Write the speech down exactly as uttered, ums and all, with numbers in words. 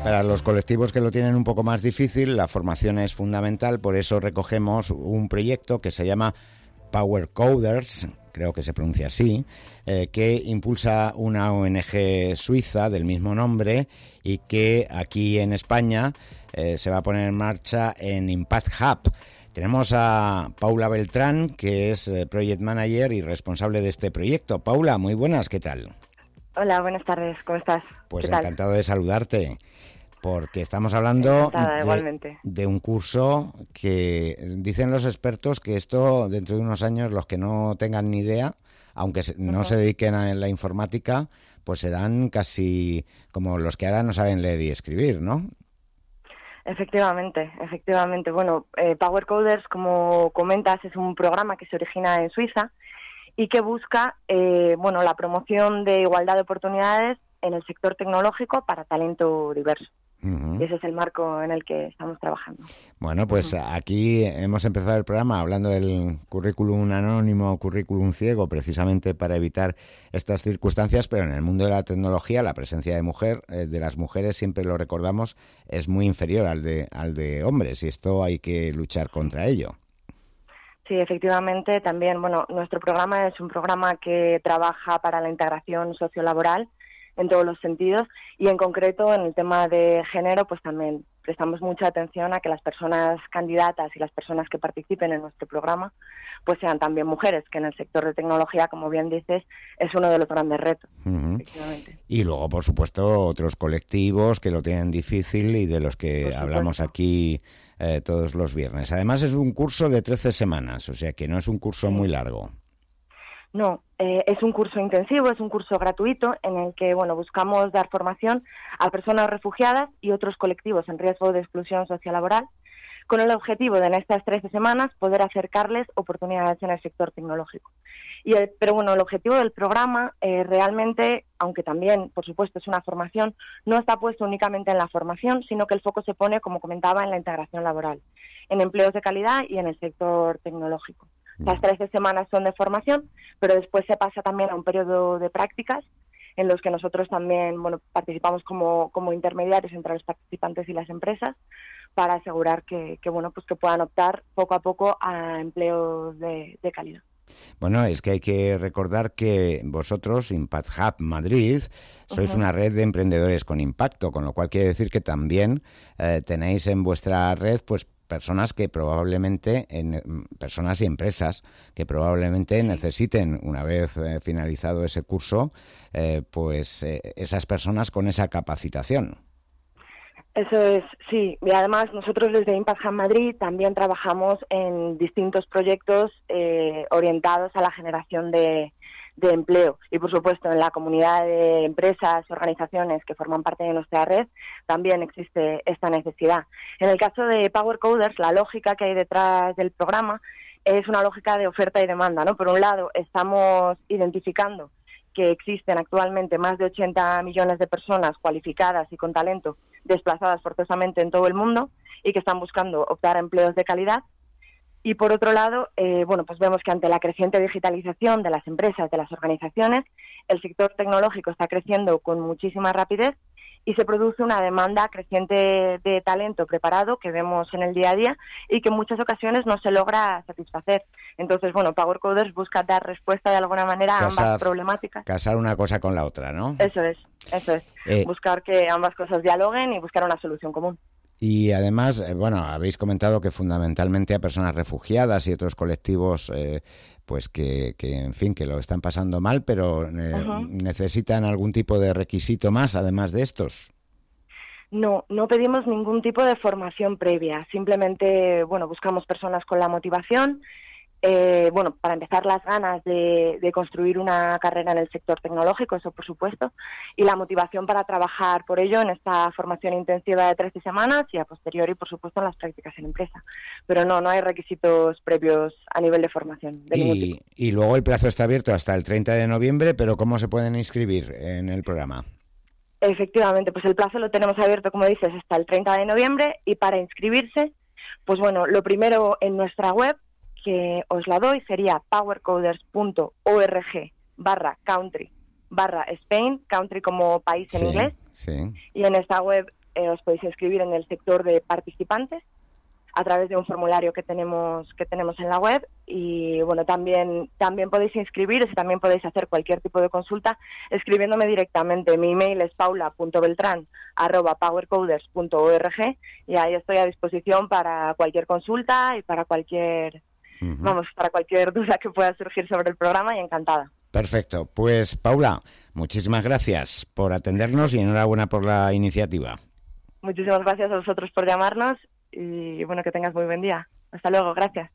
Para los colectivos que lo tienen un poco más difícil, la formación es fundamental, por eso recogemos un proyecto que se llama Power Coders, creo que se pronuncia así, eh, que impulsa una O N G suiza del mismo nombre y que aquí en España eh, se va a poner en marcha en Impact Hub. Tenemos a Paula Beltrán, que es eh, Project Manager y responsable de este proyecto. Paula, muy buenas, ¿qué tal? Hola, buenas tardes, ¿cómo estás? Pues ¿Qué tal? Encantado de saludarte. Porque estamos hablando de, de un curso que dicen los expertos que esto dentro de unos años los que no tengan ni idea, aunque no uh-huh. se dediquen a la informática, pues serán casi como los que ahora no saben leer y escribir, ¿no? Efectivamente, efectivamente. Bueno, eh, Power Coders, como comentas, es un programa que se origina en Suiza y que busca eh, bueno, la promoción de igualdad de oportunidades en el sector tecnológico para talento diverso. Uh-huh. Y ese es el marco en el que estamos trabajando. Bueno, pues uh-huh. aquí hemos empezado el programa hablando del currículum anónimo, currículum ciego, precisamente para evitar estas circunstancias, pero en el mundo de la tecnología la presencia de mujer, eh, de las mujeres, siempre lo recordamos, es muy inferior al de, al de hombres, y esto hay que luchar contra ello. Sí, efectivamente, también, bueno, nuestro programa es un programa que trabaja para la integración sociolaboral en todos los sentidos y en concreto en el tema de género pues también prestamos mucha atención a que las personas candidatas y las personas que participen en nuestro programa pues sean también mujeres, que en el sector de tecnología, como bien dices, es uno de los grandes retos. Uh-huh. Efectivamente. Y luego, por supuesto, otros colectivos que lo tienen difícil y de los que hablamos aquí eh, todos los viernes. Además es un curso de trece semanas, o sea que no es un curso muy largo. No, eh, es un curso intensivo, es un curso gratuito en el que bueno buscamos dar formación a personas refugiadas y otros colectivos en riesgo de exclusión sociolaboral, con el objetivo de en estas trece semanas poder acercarles oportunidades en el sector tecnológico. Y el, pero bueno, el objetivo del programa eh, realmente, aunque también, por supuesto, es una formación, no está puesto únicamente en la formación, sino que el foco se pone, como comentaba, en la integración laboral, en empleos de calidad y en el sector tecnológico. Las trece semanas son de formación, pero después se pasa también a un periodo de prácticas en los que nosotros también bueno, participamos como, como intermediarios entre los participantes y las empresas para asegurar que, que, bueno, pues que puedan optar poco a poco a empleos de, de calidad. Bueno, es que hay que recordar que vosotros, Impact Hub Madrid, sois uh-huh. una red de emprendedores con impacto, con lo cual quiere decir que también eh, tenéis en vuestra red pues personas que probablemente, en, personas y empresas que probablemente necesiten, una vez eh, finalizado ese curso, eh, pues eh, esas personas con esa capacitación. Eso es, sí. Y además nosotros desde Impact Hub Madrid también trabajamos en distintos proyectos eh, orientados a la generación de, de empleo. Y por supuesto en la comunidad de empresas, organizaciones que forman parte de nuestra red también existe esta necesidad. En el caso de Power Coders, la lógica que hay detrás del programa es una lógica de oferta y demanda, ¿no? Por un lado, estamos identificando que existen actualmente más de ochenta millones de personas cualificadas y con talento desplazadas forzosamente en todo el mundo y que están buscando optar a empleos de calidad. Y por otro lado, eh, bueno, pues vemos que ante la creciente digitalización de las empresas, de las organizaciones, el sector tecnológico está creciendo con muchísima rapidez y se produce una demanda creciente de talento preparado que vemos en el día a día y que en muchas ocasiones no se logra satisfacer. Entonces, bueno, Power Coders busca dar respuesta de alguna manera a ambas problemáticas. Casar una cosa con la otra, ¿no? Eso es, eso es. Eh, buscar que ambas cosas dialoguen y buscar una solución común. Y además, eh, bueno, habéis comentado que fundamentalmente a personas refugiadas y otros colectivos, eh, pues que, que, en fin, que lo están pasando mal, pero eh, uh-huh. necesitan algún tipo de requisito más, además de estos. No, no pedimos ningún tipo de formación previa. Simplemente, bueno, buscamos personas con la motivación. Eh, bueno, para empezar, las ganas de, de construir una carrera en el sector tecnológico, eso por supuesto, y la motivación para trabajar por ello en esta formación intensiva de trece semanas y a posteriori, por supuesto, en las prácticas en empresa. Pero no, no hay requisitos previos a nivel de formación. De y, y luego el plazo está abierto hasta el treinta de noviembre, pero ¿cómo se pueden inscribir en el programa? Efectivamente, pues el plazo lo tenemos abierto, como dices, hasta el treinta de noviembre y para inscribirse, pues bueno, lo primero en nuestra web, que os la doy, sería powercoders.org barra country barra Spain, country como país en sí, inglés. Sí. Y en esta web eh, os podéis inscribir en el sector de participantes a través de un formulario que tenemos que tenemos en la web y bueno también también podéis inscribiros y también podéis hacer cualquier tipo de consulta escribiéndome directamente. Mi email es paula punto beltrán arroba powercoders punto org y ahí estoy a disposición para cualquier consulta y para cualquier uh-huh. vamos para cualquier duda que pueda surgir sobre el programa y encantada. Perfecto, pues Paula, muchísimas gracias por atendernos y enhorabuena por la iniciativa. Muchísimas gracias a vosotros por llamarnos. Y bueno, que tengas muy buen día. Hasta luego, gracias.